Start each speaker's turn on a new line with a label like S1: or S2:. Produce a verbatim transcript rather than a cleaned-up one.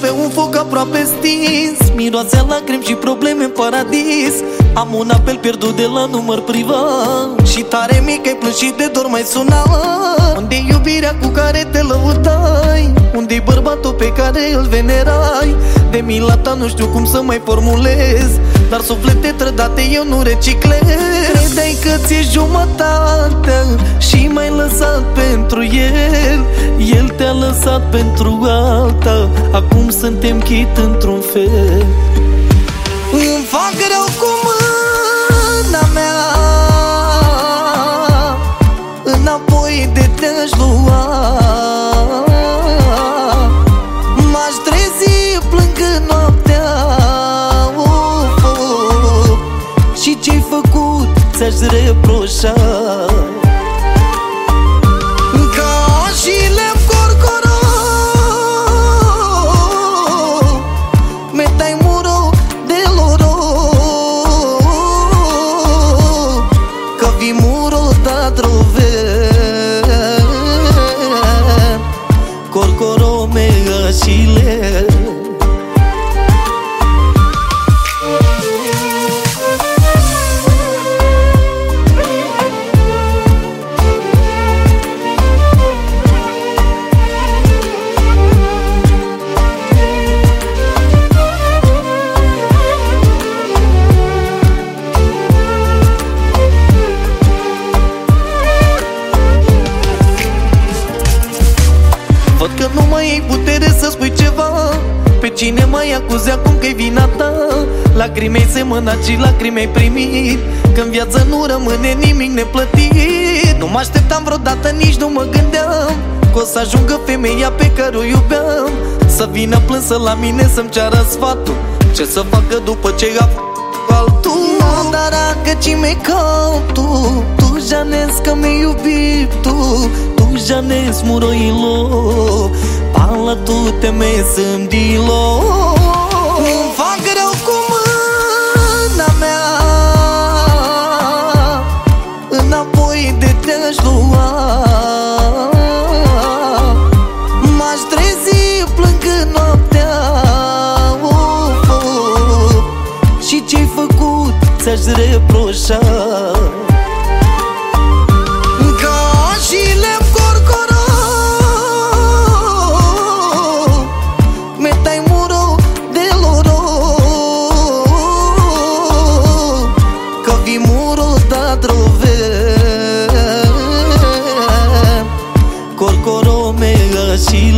S1: pe un foc aproape stins, miroase a lacrimi și probleme în paradis. Am un apel pierdut de la număr privat și tare mic ai plâns și de dor mai suna. Unde-i iubirea cu care te lăudai? Unde-i bărbatul pe care îl venerai? De mila ta nu știu cum să mai formulez, dar suflete trădate eu nu reciclez. Credeai că ți-e jumătate și m-ai lăsat pentru el. El te-a lăsat pentru alta, acum suntem chit într-un fel. Îmi fac rău cu mâna mea, înapoi de te-aș lua. M-aș trezi plângând noaptea, uf, uf, și ce-ai făcut ți-aș reproșa. Ca și lemn corcoro, metai muro de loro, că vi muro da drove, corcoro mega și le. Văd că nu mai ai putere să spui ceva. Pe cine mai acuzi acum că-i vina ta? Lacrimei semănat și lacrimei primit, că-n viață nu rămâne nimic neplătit. Nu mă așteptam vreodată, nici nu mă gândeam că o să ajungă femeia pe care o iubeam, să vină plânsă la mine să-mi ceară sfatul ce să facă după ce a f***ul altul. Dar că ci me tu, tu já nes că me iubi tu, tu já nes muroilo, pala tu te me sândilo. Îmi fac rău cu mâna mea, înapoi de te-aș lua. M-aș trezi plângând noaptea, uf, uf, și ce-ai făcut ți-aș reproșa. Ca și lemn corcoro, metai muro de loro, că vi muro da drove, corcoro mega și